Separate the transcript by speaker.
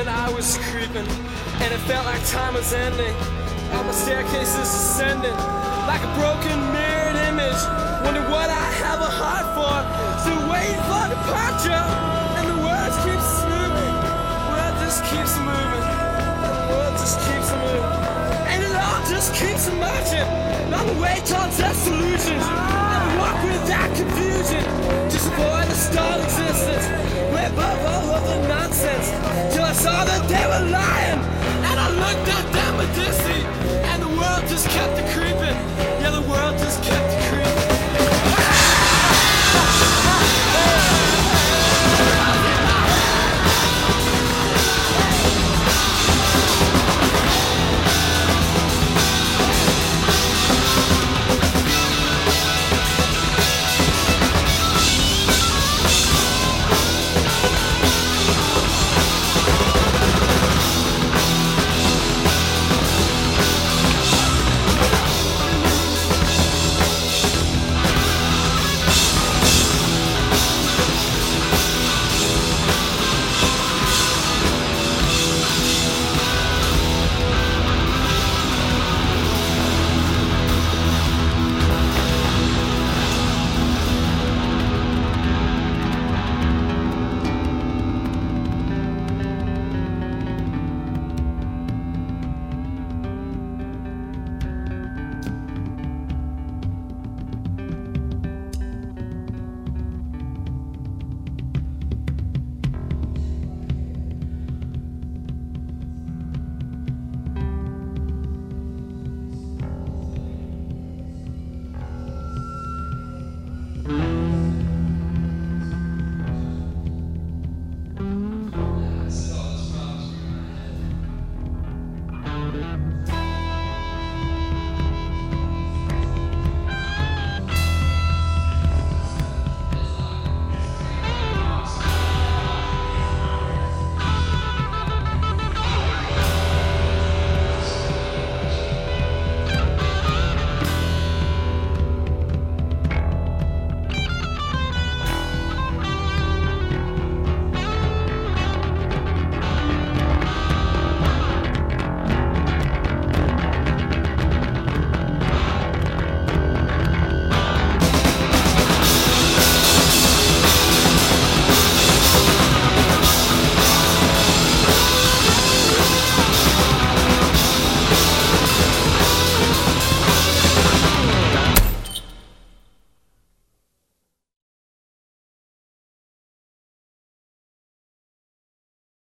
Speaker 1: that I was creeping, and it felt like time was ending. All the staircases ascending, like a broken mirrored image. Wondering what I have a heart for, still waiting for departure. And the world keeps moving, the world just keeps moving, and the world just keeps moving. And it all just keeps marching on the way towards disillusion. And walk without confusion, just avoid the stalled existence. We're above all of the nonsense, till I saw that they were lying. And I looked at them with deceit, and the world just kept decreasing.